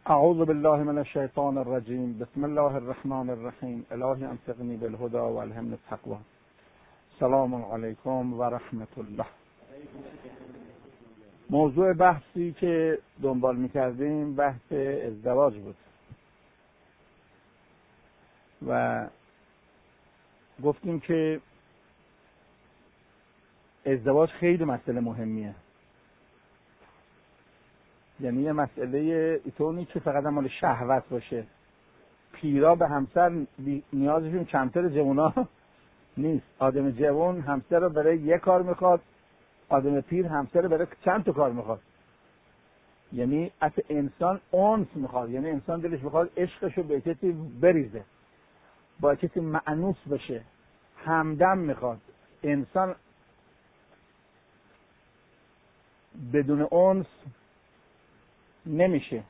اعوذ بالله من الشیطان الرجیم. بسم الله الرحمن الرحیم. الهی انفقنی بالهدى والهمنی التقوى. سلام علیکم و رحمت الله. موضوع بحثی که دنبال میکردیم بحث ازدواج بود و گفتیم که ازدواج خیلی مسئله مهمیه. یعنی یه مسئله ایتونی که فقط مال شهوت باشه. پیرا به همسر نیازشون کمتر جوونا نیست. آدم جوان همسر رو برای یک کار میخواد، آدم پیر همسر رو برای چند تا کار میخواد. یعنی اصلا انسان اونس میخواد، یعنی انسان دلش میخواد عشقشو به کسی بریزه، با کسی مأنوس بشه، همدم میخواد. انسان بدون اونس نمیشه.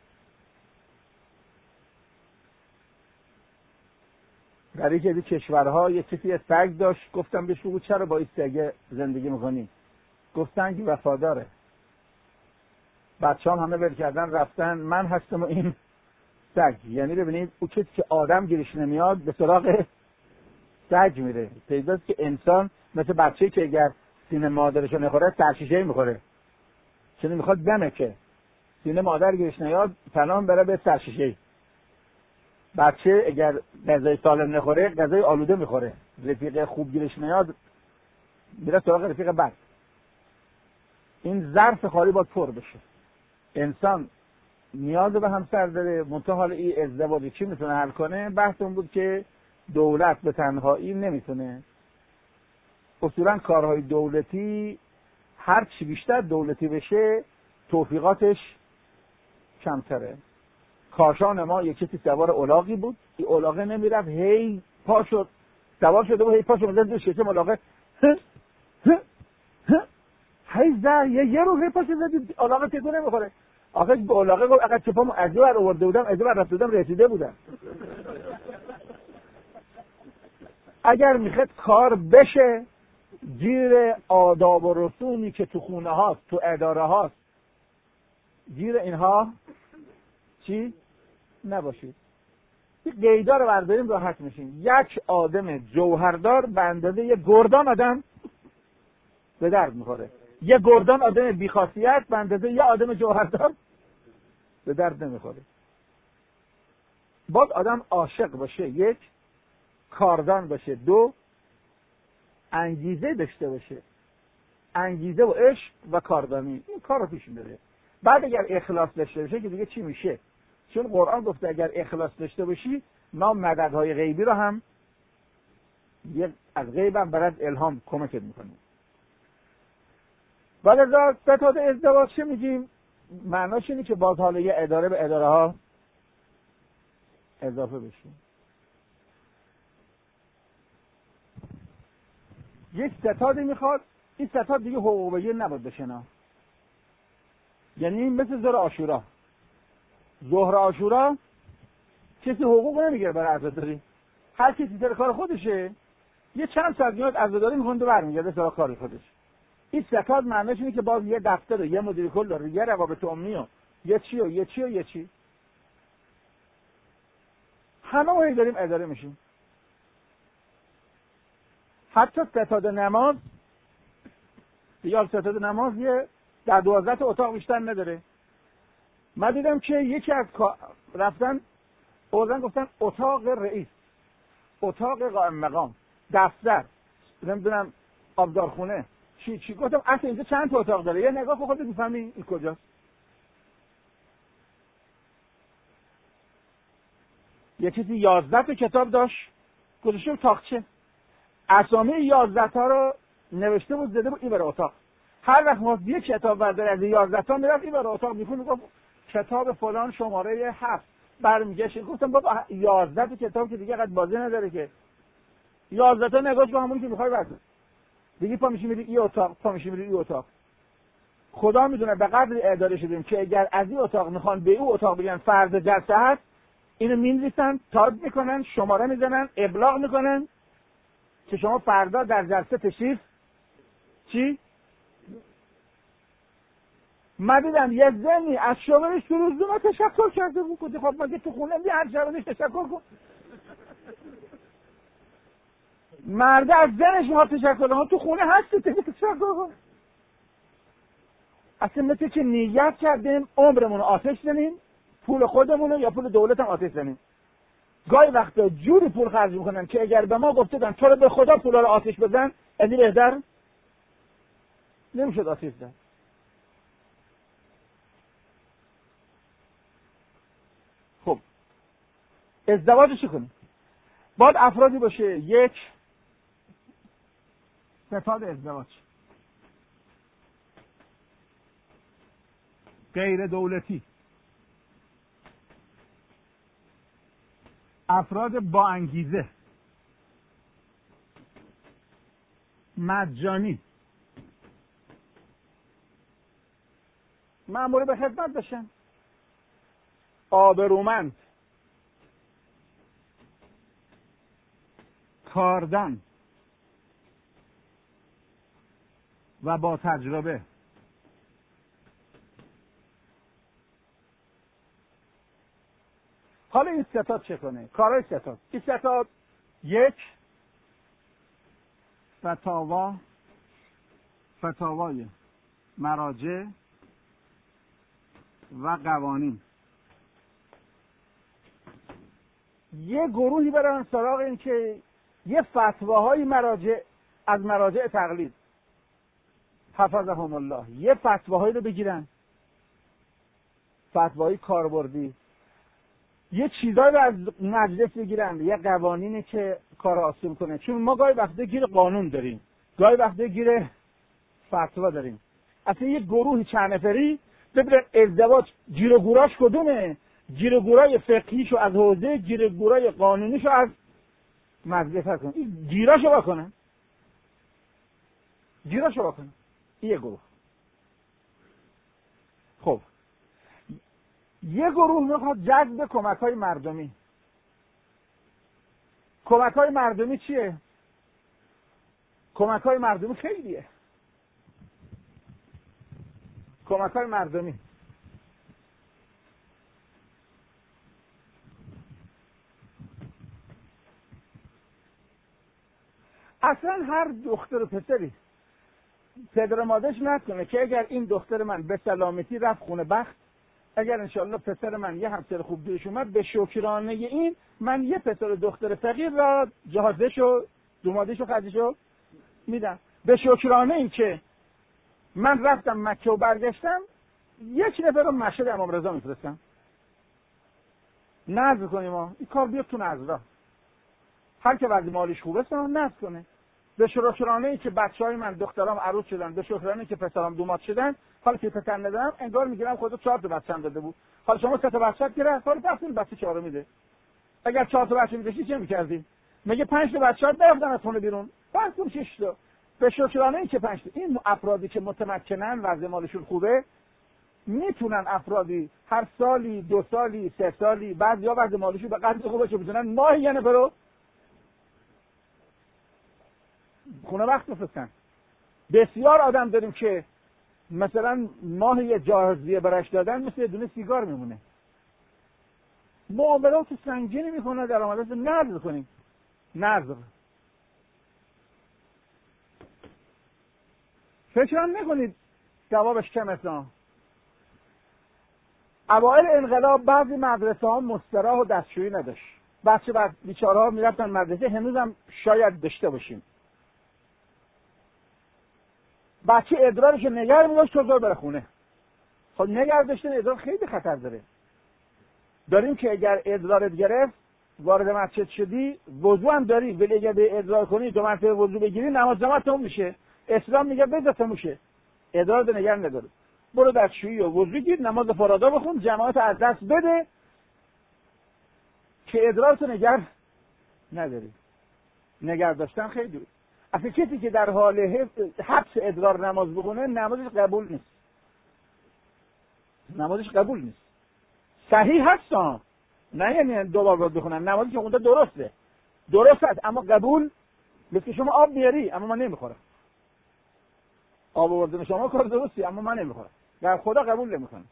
در یکی از کشورها یه کسی سگ داشت. گفتم بهش بگو چرا با این سگ زندگی میکنی؟ گفتن که وفاداره. بچه‌ام همه ول کردن رفتن، من هستم و این سگ. یعنی ببینید او کسی که آدم گیرش نمیاد به سراغ سگ میره. پیداست که انسان مثل بچه‌ای که اگر سینه مادرشو نخوره سرشیشه میخوره، چون میخواد دمه که سینه مادر گیرش نیاد تمام بره به سرشیشه. بچه اگر غذای سالم نخوره غذای آلوده میخوره، رفیق خوب گیرش نیاد میره سراغ رفیق بد. این ظرف خالی باید پر بشه. انسان نیاز به همسر داره. منتها حال این ازدواج چی میتونه حل کنه؟ بحث اون بود که دولت به تنهایی نمیتونه. اصولا کارهای دولتی هر چی بیشتر دولتی بشه توفیقاتش کمتره. کاشان ما یک کسی سوار الاغی بود، این الاغه نمیرفت، هی پا شد سوار شده بود، هی پا شد مزد دو شکم الاغه هی زر یه رو هی پا شد زدید الاغه تکون نمیخوره. آخه به الاغه گفت اگر چپامو از بر آورده بودم از بر رفته بودم رسیده بودم. اگر میخواد کار بشه گیر آداب و رسومی که تو خونه هاست، تو اداره هاست، گیر اینها چی؟ نباشید. این قیدا رو برداریم راحت میشیم. یک آدم جوهردار به اندازه یک گردان آدم به درد میخوره. یک گردان آدم بیخاصیت به اندازه یک آدم جوهردار به درد نمیخوره. باید آدم عاشق باشه، یک کاردان باشه، دو انگیزه داشته باشه. انگیزه و عشق و کاردانی این کار رو پیش میبره. بعد اگر اخلاص داشته باشه که دیگه چی میشه؟ چون قرآن گفته اگر اخلاص داشته باشی ما مددهای غیبی رو هم از غیب هم برات الهام کمکت میکنیم. ولی ستاد ازدواج چه میگیم؟ معناش اینه که باز حالا یه اداره به اداره ها اضافه بشیم. یک ستادی میخواد. این ستاد دیگه حقوق بگیر نباید بشنا. یعنی مثل ظهر عاشورا. ظهر عاشورا کسی حقوق نمیگیره برای عزاداری. هر کسی سر کار خودشه، یه چند ساعت میاد عزاداری میکنه و برمیگرده سر کار خودش. این ستاد معنیش اینه که باز یه دفتر و یه مدیر کل داره، یه روابط عمومی و یه چی همه ما داریم اداره میشیم. حتی ستاد نماز یا ستاد نماز یه در 12 اتاق بیشتر نداره. من دیدم که یکی از رفتن گفتن اتاق رئیس، اتاق قائم مقام، دفتر، نمیدونم آبدارخونه، چی گفتم اصلا اینجا چند تا اتاق داره؟ یه نگاه خودت میفهمی این کجاست. یه چیزی 11 تا کتاب داشت گذاشته تاقچه، اسامی 11 تا رو نوشته بود زده بود این برای اتاق. هر وقت ما یک کتاب بردار از 11 تا میرفت این برای اتاق میخوند، گفت کتاب فلان شماره 7 برمیگشت. گفتم بابا 11 تا کتاب که دیگه قد بازی نداره که 11 تا نگاش با همونی که میخوای بردار دیگه پا میشی میری این اتاق، پا میشی میری این اتاق. خدا میدونه به قدر اداره شدیم که اگر از این اتاق میخوان به اون اتاق بگن فرد جلسه هست، اینو مینویسن، تایپ میکنن، شماره میزنن، ابلاغ میکنن که شما فردا در جلسه تشریف چی من دیدم یه زنی از شوهرش تو روزنامه تشکر کرده بود. گفت خب مگه تو خونه هر شبانش تشکر کن. مرد از زنش ما تشکر کن، تو خونه هستی تشکر کن. اصلا مثل که نیت کردیم عمرمون رو آتش زنیم، پول خودمون یا پول دولت هم آتش زنیم. گاهی وقتا جوری پول خرج میکنن که اگر به ما گفتن تو رو به خدا پولا رو آتش بزن، از این بهتر نمیشد آتش زن. خب ازدواج چی کنیم؟ باید افرادی باشه. یک، ستاد ازدواج، غیر دولتی، افراد با انگیزه، مجانی، مأمور به خدمت بشن، آبرومند، کاردان و با تجربه. حالا این ستاد چه کنه؟ کارهای ستاد. این ستاد: یک، فتاوای مراجع و قوانین. یه گروهی برن سراغ این که یه فتواهای از مراجع تقلید، حفظهم الله، یه فتواهایی رو بگیرن، فتواهای کاربردی، یه چیزایی رو از مجلس بگیرن، یه قوانینی که کار آسون کنه. چون ما گاهی وقتا گیر قانون داریم، گاهی وقتا گیر فتوا داریم. اصلا یه گروهی چند نفری ببینن ازدواج گیر و گوراش کدومه، گیر و گورای فقهیشو از حوزه، گیر و گورای قانونیشو از مجلس کنن. این گیراشو بکنن، این یه گروه. خب یه گروه میخواد جذب کمک‌های مردمی. کمک‌های مردمی چیه؟ کمک‌های مردمی خیلیه. کمک‌های مردمی اصلا هر دختر و پسری پدر و مادرش نکنه که اگر این دختر من به سلامتی رفت خونه بخت، اگر انشاءالله پسر من یه همسر خوب گیرش اومد، به شکرانه این من یه پسر و دختر فقیر را جهازشو، دومادشو، خرجشو میدم. به شکرانه این که من رفتم مکه و برگشتم، یک نفر رو مشهد امام رضا میفرستم. نذر کنیم این کار بیاد تو نذرا. هر که وضع مالیش خوبه نذر کنه. به شکرانه ای که بچهای من دخترام عروس شدن، به شکرانه ای که پسرام دوماد شدن، حالا که پسر ندارم انگار میگیرم خودت 4 تا بچه‌ام داده بود. حالا شما 3 تا بچه‌ت گرفت، حالا پسین بچه 4 میده. اگر 4 تا بچه میداشی چه می‌کردی؟ میگه 5 تا بچه‌ات رفتن از خونه بیرون. پس اون 6 تا. به شکرانه ای که 5 تا. این افرادی که متمکنن، وضع مالشون خوبه، میتونن افرادی هر سالی، 2 سالی، 3 سالی، بعضیا وضع مالشون به قدر خوبه که میتونن ماهی یعنی برو خونه وقت بفرستن. بسیار آدم داریم که مثلا ماهی یه جهازیه برش دادن مثل یه دونه سیگار میمونه. معاملات سنگینی میکنه، درآمدات نذر کنیم. نذر. فکر نکنید جوابش کم است. اوایل انقلاب بعضی مدرسه ها مستراح و دستشویی نداشت. بچه بیچاره ها میرفتن مدرسه، هنوز هم شاید داشته باشیم. بچه ادرارش نگر میداشت تا بره خونه. خب نگر داشتن ادرار خیلی خطر داره. داریم که اگر ادرارت گرفت وارد مسجد شدی، وضو هم داری، ولی اگر به ادرار کنی 2 مرتبه وضو بگیری نماز تموم میشه. اسلام میگه بذار تموم شه. ادرار رو نگر نداره. برو دستشویی و وضو گیر، نماز فرادا بخون، جماعت از دست بده که ادرارت نگر نداری. نگر داشتن خیلی. اصلا کسی که در حال حبس ادرار نماز بخونه نمازش قبول نیست. نمازش قبول نیست. صحیح هست نه یعنی 2 بار باید بخونن، نمازی که خونده درست هست اما قبول مثل که شما آب میاری اما من نمیخورم. آب آوردن شما کار درستی اما من نمیخورم. خدا قبول نمیکنه.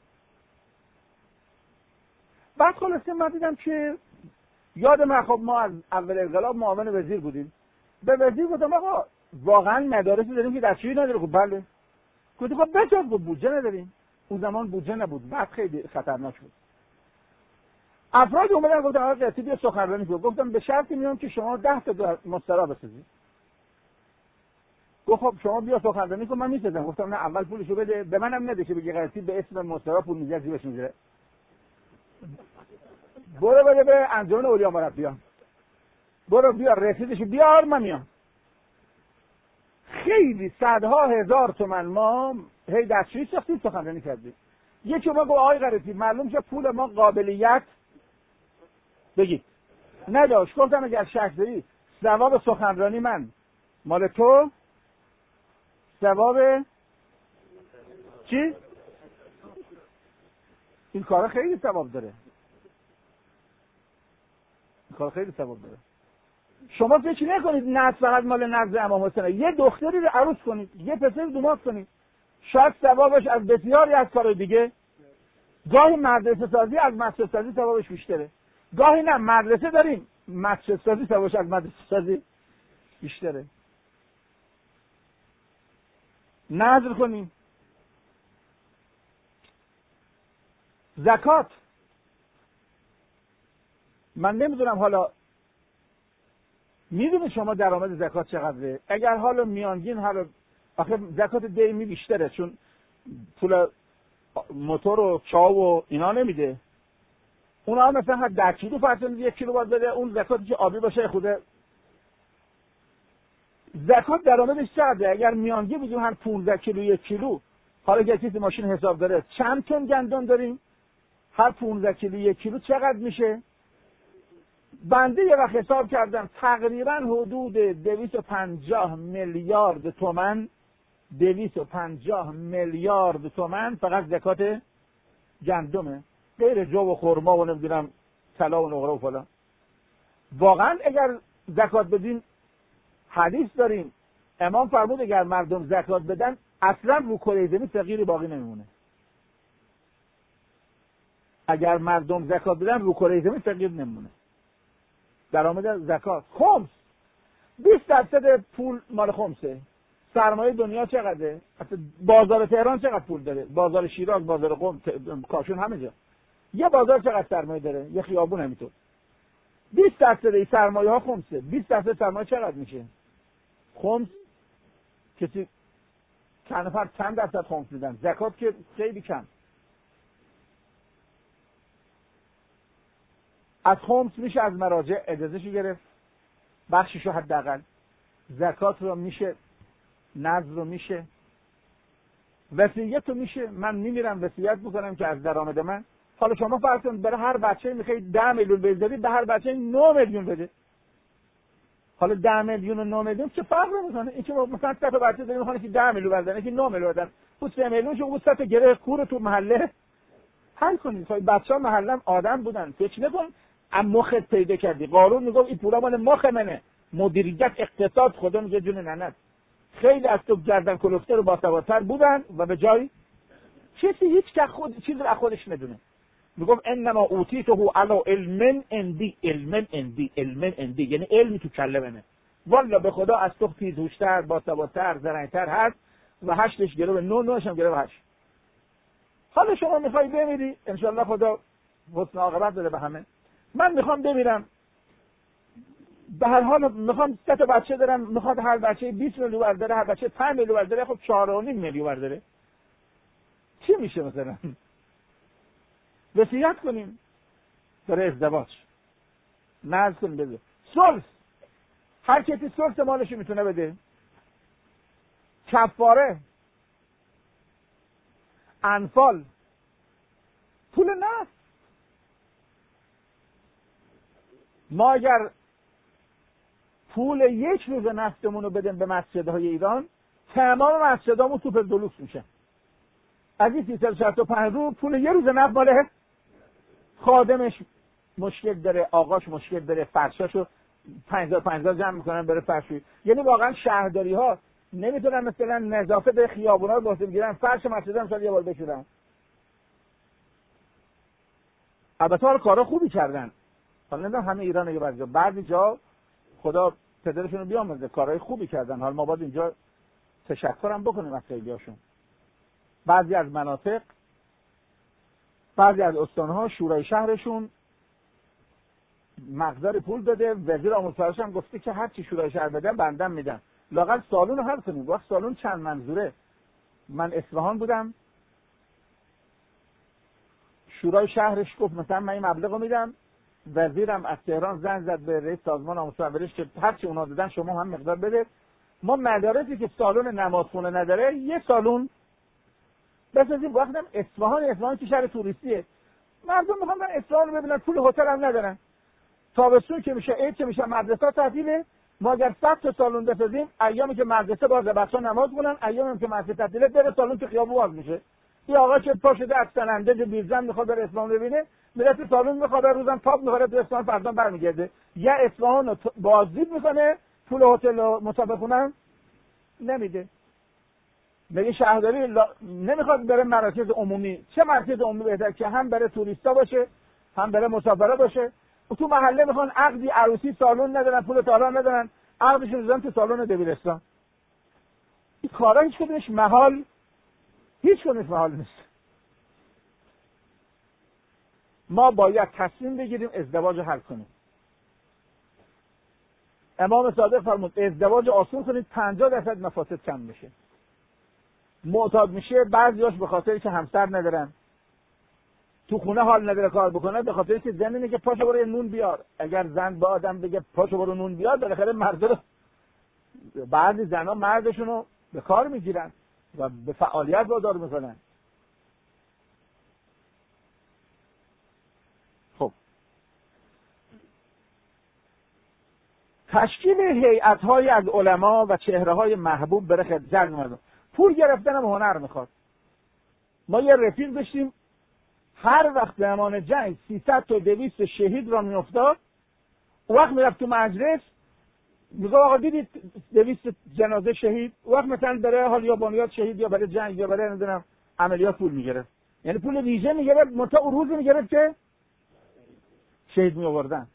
بعد خلاصه من دیدم که یادم خب ما از اول انقلاب معاون وزیر بودیم. به وزیر گفتم آقا واقعا مدارسی داریم که دستشویی نداره؟ خب بله. گفتم خب بچه‌ها بودجه نداریم. اون زمان بودجه نبود، بعد خیلی خطرناک بود. افراد اومدن گفتن آقا قیاسی بیا سخنرانی کن. گفتم به شرطی میام که شما 10 تا مسترا بسازید. گفت خب شما بیا سخنرانی کن من میسازم. گفتم نه اول پولشو بده، به منم نده که بگی قیاسی به اسم مسترا پول میذاره جیبش میذاره. برو بده به انجمن اولیا مربیان. برو بیا رسیدشو بیار من میام. خیلی صدها هزار تومان ما هی دستشویی ساختیم سخنرانی کردیم. یکی ما گفت آقای قرطی معلوم شه پول ما قابلیت بگید نداشت. گفتم اگر شک داری ثواب سخنرانی من مال تو، ثواب چی؟ این کار خیلی ثواب داره. این کار خیلی ثواب داره. شما فکر نکنید نه فقط مال نزد امام حسین، یه دختری رو عروس کنید، یه پسر دومات کنید، شاید ثوابش از بسیاری از کارهای دیگه. گاهی مدرسه سازی از مسجد سازی ثوابش بیشتره. گاهی نه مدرسه داریم مسجد سازی ثوابش از مدرسه سازی بیشتره. نذر کنیم. زکات من نمیدونم حالا میدونید شما درآمد زکات چقدره؟ اگر حالا میانگین حالا آخه زکات دیمی بیشتره چون پول موتور و چاو و اینا نمیده. اونا هم مثلا 10 کیلو فرض 1 کیلو باید بده. اون زکاتی که آبی باشه خوده. زکات درآمدش چقدره؟ اگر میانگین بگیم هر 15 کیلو 1 کیلو، حالا که کسی ماشین حساب داره چند تن گندم داریم؟ هر 15 کیلو 1 کیلو چقدر میشه؟ بنده یه وقت حساب کردم تقریبا حدود 250 میلیارد تومان 250 میلیارد تومان فقط زکات گندمه، غیر جو و خرما و نمیدونم طلا و نقره و فلان. واقعا اگر زکات بدین، حدیث داریم امام فرمود اگر مردم زکات بدن اصلا رو کره زمین فقیری باقی نمیمونه. اگر مردم زکات بدن رو کره زمین فقیر نمیمونه. درآمد زکات خمس 20% پول مال خمسه. سرمایه دنیا چقدره؟ بازار تهران چقدر پول داره؟ بازار شیراز، بازار قم، کاشون همه جا. یه بازار چقدر سرمایه داره؟ یه خیابون همینطور. 20% سرمایه ها خمسه. 20% سرمایه چقدر میشه؟ خمس کسی چند نفر چند درصد خمس میدن؟ زکات که خیلی کم. از خمس میشه از مراجع اجازهشو گرفت، بخششو حداقل. زکات رو میشه، نذر رو میشه، وصیت رو میشه. من میمیرم وصیت میکنم که از درآمد من، حالا شما فرض کنید برای هر بچه میخواید 10 میلیون بذارید، به هر بچه 9 میلیون بده. حالا 10 میلیون و 9 میلیون چه فرق میکنه؟ این که مثلا 100 تا بچه داریم میخوان که 10 میلیون بدن، که 9 میلیون بدن، اون 3 میلیون شو اون 100 تا گره کور تو محله حل کنید. بچه‌ها محلم آدم بودن. فکر نکن اما مخت پیدا کردی. قارون میگفت این پولا مال مخ منه. مدیریت اقتصاد خدا میگه جون ننت. خیلی از تو گردن کلفته رو باسوادتر بودن و به جای کسی هیچ که خود چیز رو خودش ندونه. میگم انما اوتیته علی علم عندی، علم عندی، علم عندی، یعنی علمی تو کله منه. والا به خدا از تو تیزهوشتر، باسوادتر، زرنگتر هست و 8ش گرو به 9 9ش هم گرو به 8. حالا شما میخوای بمیری، ان شاء الله خدا حسن عاقبت بده به همه. من میخوام بمیرم، به هر حال میخوام 3 تا بچه دارم، میخواد هر بچه 20 میلیون برداره، هر بچه 5 میلیون برداره، خب 4.5 میلیون برداره. چی میشه مثلا؟ وصیت کنیم برای ازدواج، نذر کنیم بده. ثلث، هر کسی ثلث مالش میتونه بده. کفاره، انفال، پول نفت. ما اگر پول 1 روز نفتمون رو بدیم به مسجدهای ایران، تمام مسجدامون سوپر دلوکس میشه. از این 365 روز پول 1 روز نفت ماله. خادمش مشکل داره، آقاش مشکل داره، فرشاشو 50 جمع میکنن بره فرشویی. یعنی واقعا شهرداری ها نمیتونن مثلا نظافت خیابونا رو باسه بگیرن، فرش مسجد هم شاید یه بار بشورن. البته حالا کارا خوبی کردن، حالا نمیدونم همه ایران یه بعضی جا خدا پدرشون رو بیامرزه کارهای خوبی کردن. حالا ما باید اینجا تشکرم بکنیم از خیلیاشون. بعضی از مناطق، بعضی از استانها شورای شهرشون مقدار پول داده، وزیر آموزش پرورش هم گفته که هر چی شورای شهر بده بندم میدم، لااقل سالن رو حل کنیم. وقت سالن چند منظوره. من اصفهان بودم، شورای شهرش گفت مثلا من این مبلغ رو میدم، وزیرم از تهران زنگ زد به رئیس سازمان آموزش پرورش که هر چی اونا دادن شما هم مقدار بده. ما مدارسی که سالن نمازخونه نداره یه سالن بسازیم. وقتم اصفهان که شهر توریستیه، مردم میخوان برن اصفهان رو ببینن، پول هتل هم ندارن. تابستون که میشه، عید که میشه، مدرسه تعطیله. ما اگر 100 تا سالن بسازیم، ایامی که مدرسه بازه بچه‌ها نماز خونن، ایامی که مدرسه تعطیله بره سالن که خیابون باز میشه. این آقا که پا شده از سننده بیرزن میخواد بره اصفهان ببینه، میره تو سالن میخواد روزم تاپ میخوره تو اصفهان، فردا برمیگرده. یا اصفهان رو بازدید میکنه، پول هتل و مسابقه خونه نمیده. میگه شهرداری نمیخواد بره مراکز عمومی. چه مرکز عمومی بهتر که هم بره توریستا باشه، هم بره مسافرا باشه. و تو محله میخوان عقدی عروسی سالن ندارن، پول تالار ندارن، عقدشون میذارن تو سالن دبیرستان. این کارا هیچ کدومش محال نیست. ما باید تصمیم بگیریم ازدواج حل کنیم. امام صادق فرمود ازدواج آسون کنید 50% مفاسد کم بشه. معتاد میشه بعضیاش به خاطر که همسر ندارن، تو خونه حال نداره کار بکنه، به خاطر که زن اینه که پاشو برو نون بیار. اگر زن به آدم بگه پاشو برو نون بیار، بالاخره مرد رو، بعضی زنها مردشون رو به کار میگیرن و به فعالیت وادار میکنن. خب تشکیل هیئت‌های از علما و چهره‌های محبوب برای خدمت مردم. پول گرفتن هم هنر میخواد. ما یه رفیق داشتیم، هر وقت زمان جنگ 300 تا 200 شهید را میافتاد، اون وقت میرفت تو مجلس میگه آقا دیدید 200 جنازه شهید، اون وقت مثلا برای حال یا بنیاد شهید یا برای جنگ یا برای نمیدونم عملیات پول میگرفت. یعنی پول ویژه میگرفت، متا اون روزی میگرفت که شهید می آوردن.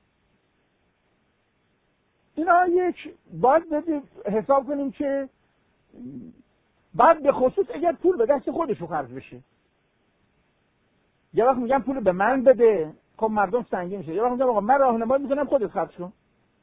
اینا یک باید حساب کنیم که بعد به خصوص اگر پول به دست خودشو خرج بشه. یه وقت میگم پول به من بده، خب مردم سنگین میشه. یه وقت میگم آقا من راهنمایی میکنم خودت خرج کن.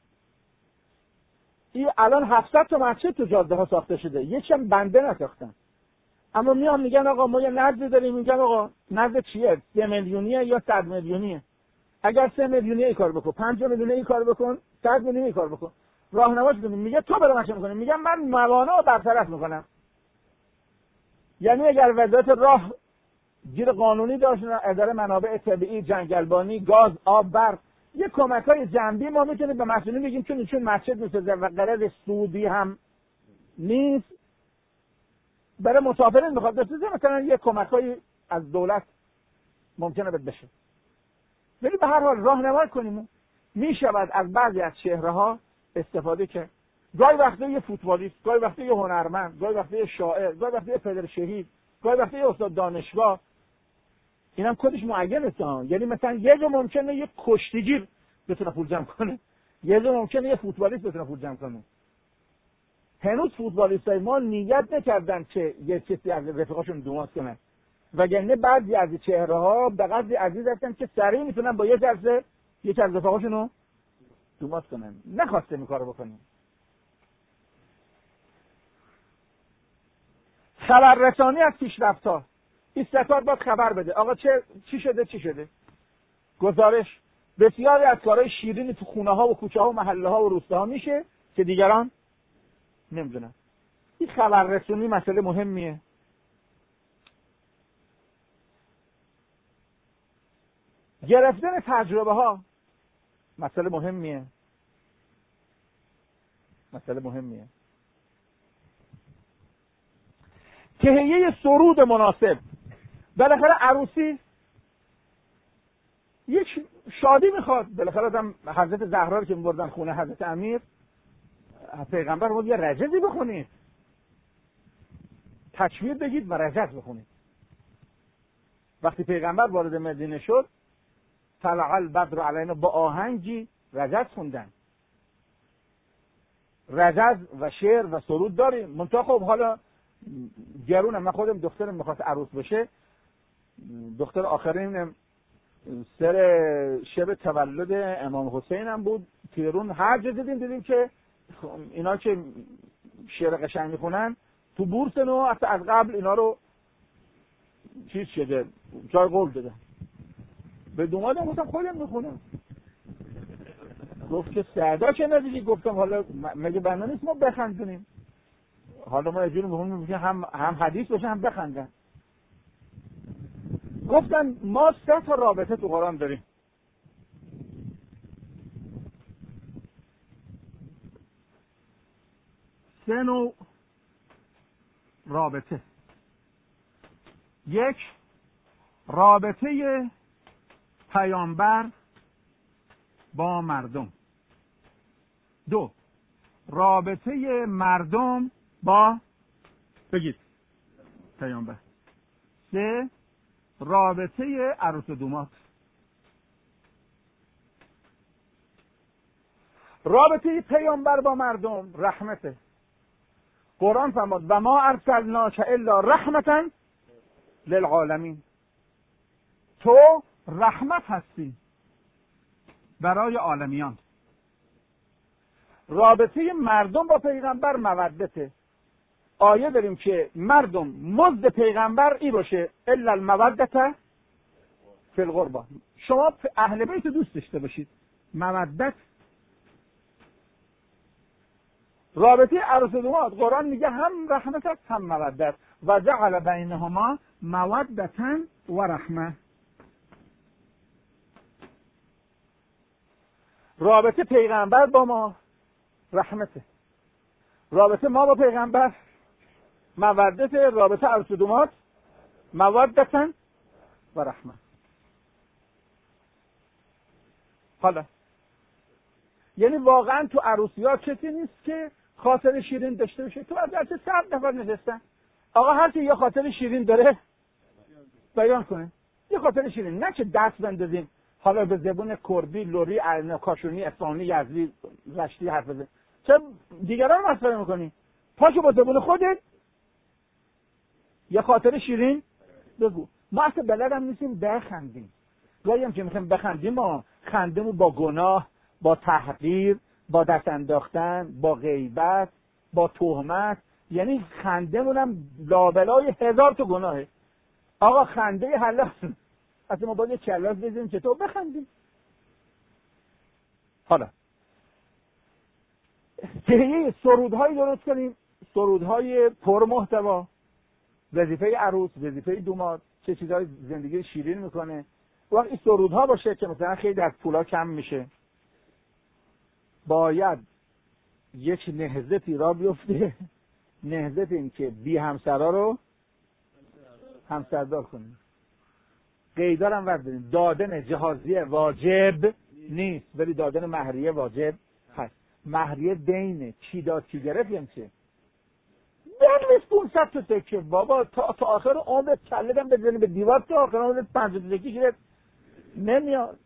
این الان 700 تا مسجد تو جاده ها ساخته شده، یکم بنده نساختن. اما میان میگن آقا ما یه نرد داریم، میگن آقا نرد چیه؟ 3 میلیونیه یا 100 میلیونیه؟ اگر 3 میلیونیه این کار بکن، 5 میلیونیه این کار بکن، 100 میلیونیه این کار بکن. راهنماش کنیم. میگه تو برام چه میکنی؟ میگم من موانع رو برطرف میکنم. یعنی اگر وزارت راه گیر قانونی داشت، اداره منابع طبیعی، جنگلبانی، گاز، آب، برق، یه کمک‌های جنبی ما میتونیم به مسئولین بگیم چون مسجد میسازه و قرض سودی هم نیست، برای مسافرین میخواد بسازه، مثلا یه کمک‌های از دولت ممکنه بشه. ولی به هر حال راهنمایی کنیم. میشود از بعضی از چهره‌ها استفاده کرد. گاهی وقتا یه فوتبالیست، گاهی وقتا یه هنرمند، گاهی وقتا یه شاعر، گاهی وقتا یه پدر شهید، گاهی وقتا یه استاد دانشگاه. اینم خودش معینه. یعنی مثلا یه جا ممکنه یه کشتیگیر بتونه پول جمع کنه، یه جا ممکنه یه فوتبالیست بتونه پول جمع کنه. هنوز فوتبالیستای ما نیت نکردن که یه کسی از رفیقاشون دوماس کنن، وگرنه بعضی از چهره‌ها به قدری عزیز هستن که سریع میتونن با یه جلسه یک از رفیقاشون رو دوماس کنن. نخواسته این کارو بکنیم. خبررسانی از پیشرفت‌ها. این ستاد باید خبر بده. آقا چی شده؟ گزارش. بسیاری از کارهای شیرینی تو خونه ها و کوچه ها و محله ها و روستا ها میشه که دیگران نمیدونن. این خبررسانی مسئله مهمیه. گرفتن تجربه ها مسئله مهمیه. تهیه سرود مناسب. بالاخره عروسی یک شادی میخواد. بالاخره آدم حضرت زهرا رو که می‌بردن خونه حضرت امیر، پیغمبر بود یه رجزی بخونید. تکبیر بگید و رجز بخونید. وقتی پیغمبر وارد مدینه شد طلع البدر علینا با آهنگی رجز خوندن. رجز و شعر و سرود داریم. منتها خب حالا گرونم، من خودم دخترم میخواست عروس بشه، دختر آخرین سر شب تولد امام حسین هم بود، تیرون هر جا دیدیم که اینا که شعر قشنگ میخونن تو بورس نو از قبل اینا رو چیز شده، جای قول داده. به دومادم گفتم خودم میخونم. گفت که سعدا که ندیدی؟ گفتم حالا مگه بنا نیست ما بخندونیم؟ حالا ما اجوری میخونیم که هم حدیث باشه هم بخندن. گفتن ما 3 تا رابطه تو قرآن داریم. سه نوع رابطه. 1 رابطه پیامبر با مردم. 2 رابطه مردم با بگید پیامبر. 3 رابطه عروس و دومات. رابطه پیامبر با مردم رحمته. قرآن فرمود و ما ارسلناک الا رحمتا للعالمین. تو رحمت هستی برای عالمیان. رابطه مردم با پیغمبر مودته. آیه داریم که مردم مزد پیغمبر این باشه الا المودته فی القربى. شما اهل بیت دوست داشته باشید، مودت. رابطه عروس و داماد قرآن میگه هم رحمت است هم مودت. و جعل بینهما مودتا و رحمه. رابطه پیغمبر با ما رحمته، رابطه ما با پیغمبر مودت، رابطه عروس و داماد مودتا و رحمه. حالا یعنی واقعا تو عروسی‌ها کسی نیست که خاطر شیرین داشته باشه. تو از درس 100 نفر نشستن، آقا هر کی یه خاطر شیرین داره بیان کنه. یه خاطر شیرین، نه که دست بندازیم حالا به زبون کردی، لری، کاشونی، اصفهانی، یزدی، رشتی حرف بزن. چه دیگران مسخره می‌کنی؟ پاشو با زبون خودت یه خاطر شیرین بگو. ما اصلا بلدم نیستیم بخندیم. گاهی هم که می‌خوایم بخندیم ما خندیمون با گناه، با تحقیر، با دست انداختن، با غیبت، با تهمت. یعنی خندیمون هم لابلای 1000 تا گناهه. آقا خنده حلال. اصلا ما باید یه کلاس بزنیم چطور بخندیم. حالا یه سرودهایی درست کنیم، سرودهای پر محتوا. وظیفه عروس، وظیفه دوماد، چه چیزای زندگی شیرین میکنه. وقتی این سرودها باشه که مثلا خیلی از پولا کم میشه، باید یک نهضتی را بیفته. نهضت این که بی همسرا رو همسردار کنیم. قیدار هم ورداریم. دادن جهازیه واجب نیست ولی دادن مهریه واجب هست. مهریه دینه، چی داد چی گرفت یعنی چه؟ بنویس 500 تا تکه بابا، تا آخر عمرت کله‌ام بزنی به دیوار، تا آخر عمرت 50 تا تکه گرفت نمیاد.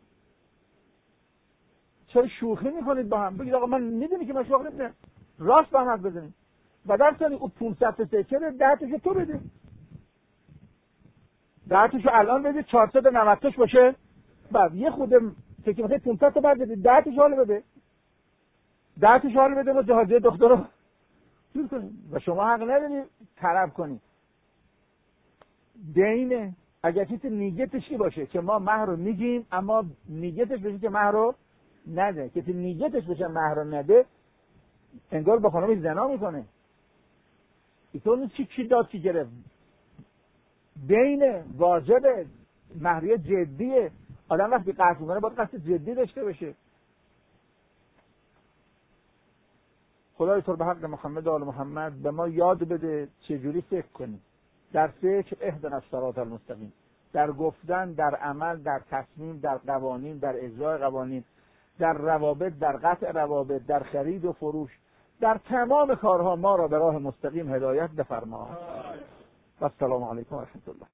چرا شوخی میکنید با هم؟ بگید آقا من میدونی که من شوخی نمیکنم، راست با هم حرف بزنیم. و در ثانی اون 500 تا تکه رو 10 تاشو تو بده، 10 تاشو الان بده، 490 تاش باشه. بعد یه خود تکه مثلا 500 تا بعد بده، 10 تاشو حال بده، 10 تاشو حال بده با جهازیه دختر رو جور کنیم. و شما حق نداری طلب کنی. دینه. اگر کسی نیتش باشه که ما مهر رو میگیم اما نیتش بشه که مهر رو نده، کسی نیتش بشه مهر رو نده، انگار با خانمش زنا میکنه. اینطور نیست چی داد چی گرفت. دینه، واجبه، مهریه جدیه. آدم وقتی قصد میکنه باید قصد جدی داشته باشه. خدای تو به حق محمد و آل محمد به ما یاد بده چجوری فکر کنیم. در فکر اهدنا الصراط المستقیم، در گفتن، در عمل، در تصمیم، در قوانین، در اجرای قوانین، در روابط، در قطع روابط، در خرید و فروش، در تمام کارها ما را به راه مستقیم هدایت بفرما. و السلام علیکم و رحمت الله.